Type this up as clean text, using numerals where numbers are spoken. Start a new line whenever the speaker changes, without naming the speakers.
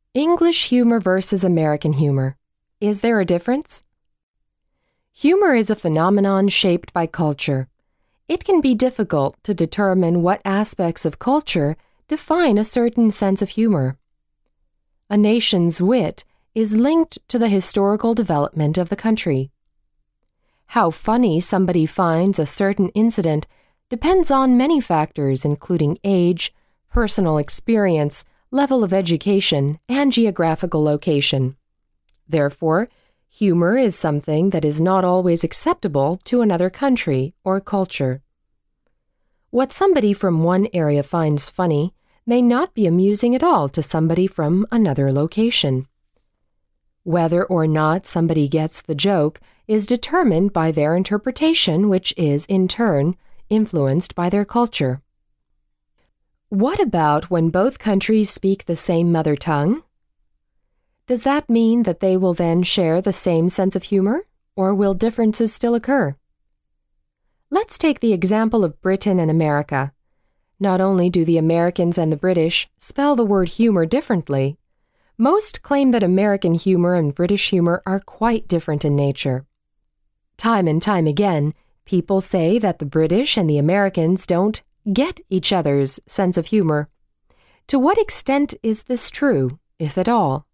English humor versus American humor. Is there a difference? Humor is a phenomenon shaped by culture. It can be difficult to determine what aspects of culture define a certain sense of humor. A nation's wit is linked to the historical development of the country. How funny somebody finds a certain incident depends on many factors, including age, personal experience, level of education, and geographical location. Therefore, humor is something that is not always acceptable to another country or culture. What somebody from one area finds funny may not be amusing at all to somebody from another location. Whether or not somebody gets the joke is determined by their interpretation, which is, in turn, influenced by their culture. What about when both countries speak the same mother tongue? Does that mean that they will then share the same sense of humor, or will differences still occur? Let's take the example of Britain and America. Not only do the Americans and the British spell the word humor differently, most claim that American humor and British humor are quite different in nature. Time and time again, people say that the British and the Americans don't get each other's sense of humor. To what extent is this true, if at all?